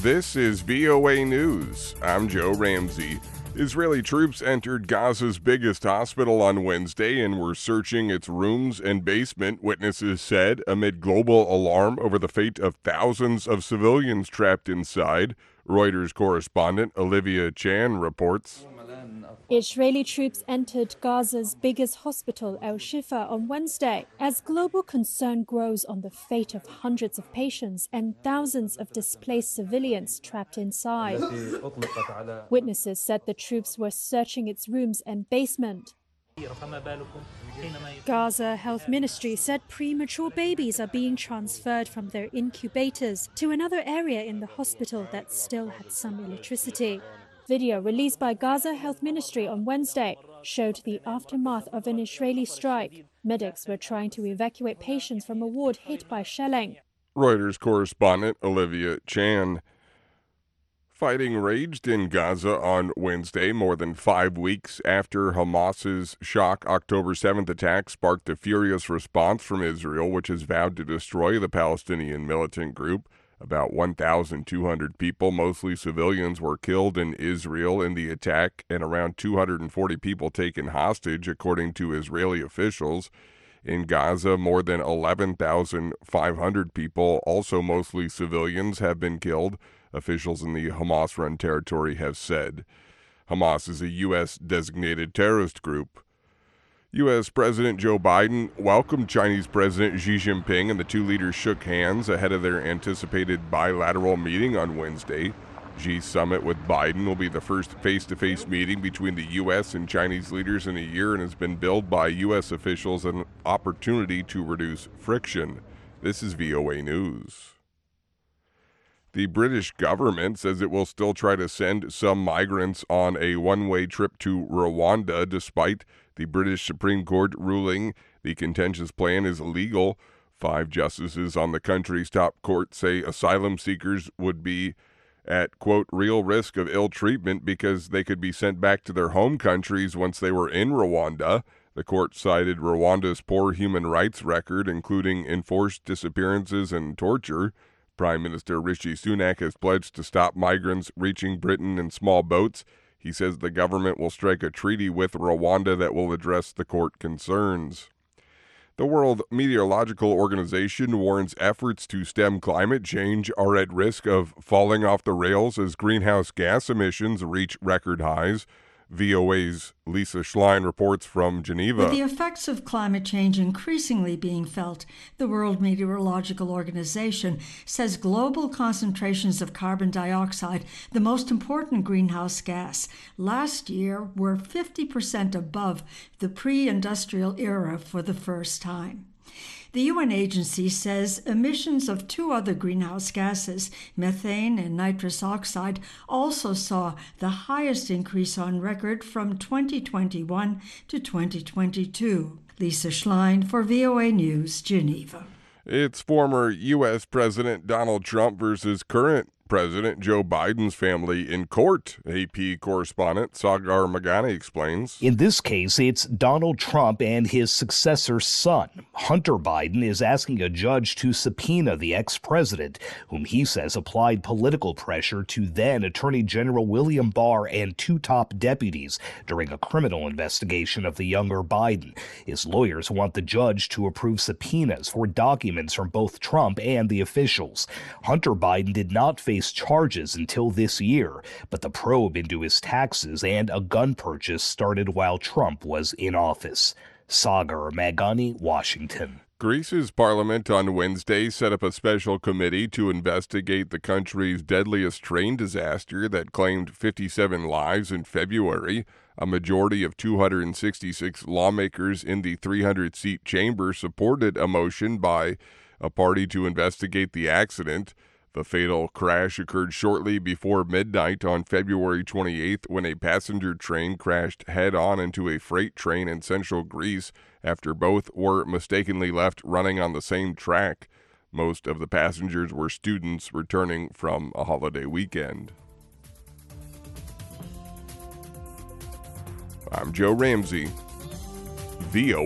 This is VOA News. I'm Joe Ramsey. Israeli troops entered Gaza's biggest hospital on Wednesday and were searching its rooms and basement, witnesses said, amid global alarm over the fate of thousands of civilians trapped inside. Reuters correspondent Olivia Chan reports. Israeli troops entered Gaza's biggest hospital, Al Shifa, on Wednesday as global concern grows on the fate of hundreds of patients and thousands of displaced civilians trapped inside. Witnesses said the troops were searching its rooms and basement. Gaza Health Ministry said premature babies are being transferred from their incubators to another area in the hospital that still had some electricity. Video released by Gaza Health Ministry on Wednesday showed the aftermath of an Israeli strike. Medics were trying to evacuate patients from a ward hit by shelling. Reuters correspondent Olivia Chan. Fighting raged in Gaza on Wednesday, more than 5 weeks after Hamas's shock October 7th attack sparked a furious response from Israel, which has vowed to destroy the Palestinian militant group. About 1,200 people, mostly civilians, were killed in Israel in the attack and around 240 people taken hostage, according to Israeli officials. In Gaza, more than 11,500 people, also mostly civilians, have been killed, officials in the Hamas-run territory have said. Hamas is a U.S.-designated terrorist group. U.S. President Joe Biden welcomed Chinese President Xi Jinping, and the two leaders shook hands ahead of their anticipated bilateral meeting on Wednesday. Xi's summit with Biden will be the first face-to-face meeting between the U.S. and Chinese leaders in a year and has been billed by U.S. officials as an opportunity to reduce friction. This is VOA News. The British government says it will still try to send some migrants on a one-way trip to Rwanda despite the British Supreme Court ruling the contentious plan is illegal. 5 justices on the country's top court say asylum seekers would be at, quote, real risk of ill treatment because they could be sent back to their home countries once they were in Rwanda. The court cited Rwanda's poor human rights record, including enforced disappearances and torture. Prime Minister Rishi Sunak has pledged to stop migrants reaching Britain in small boats. He says the government will strike a treaty with Rwanda that will address the court concerns. The World Meteorological Organization warns efforts to stem climate change are at risk of falling off the rails as greenhouse gas emissions reach record highs. VOA's Lisa Schlein reports from Geneva. With the effects of climate change increasingly being felt, the World Meteorological Organization says global concentrations of carbon dioxide, the most important greenhouse gas, last year were 50% above the pre-industrial era for the first time. The UN agency says emissions of 2 other greenhouse gases, methane and nitrous oxide, also saw the highest increase on record from 2021 to 2022. Lisa Schlein for VOA News, Geneva. It's former U.S. President Donald Trump versus current President Joe Biden's family in court, AP correspondent Sagar Meghani explains. In this case, it's Donald Trump and his successor's son. Hunter Biden is asking a judge to subpoena the ex-president, whom he says applied political pressure to then Attorney General William Barr and 2 top deputies during a criminal investigation of the younger Biden. His lawyers want the judge to approve subpoenas for documents from both Trump and the officials. Hunter Biden did not face charges until this year, but the probe into his taxes and a gun purchase started while Trump was in office. Sagar Meghani, Washington. Greece's parliament on Wednesday set up a special committee to investigate the country's deadliest train disaster that claimed 57 lives in February. A majority of 266 lawmakers in the 300-seat chamber supported a motion by a party to investigate the accident. The fatal crash occurred shortly before midnight on February 28th when a passenger train crashed head-on into a freight train in central Greece after both were mistakenly left running on the same track. Most of the passengers were students returning from a holiday weekend. I'm Joe Ramsey, VOA.